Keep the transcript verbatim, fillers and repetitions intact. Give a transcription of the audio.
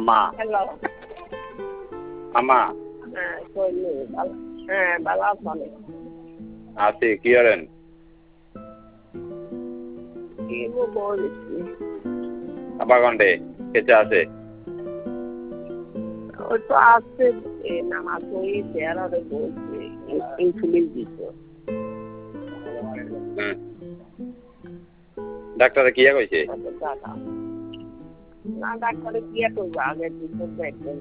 আম্মা হ্যালো আম্মা হ্যাঁ কইলি ভালো হ্যাঁ ভালো আছেন আছি কি করেন কি বলছি আব্বা কন্ডে কেচে আছে ওই তো আসছে নামাজ ওই চেয়ারে বলছে ইনসুলিন দিচ্ছে ডাক্তারে কি কইছে না ডাক্তারে কি করবো আগে দিচ্ছে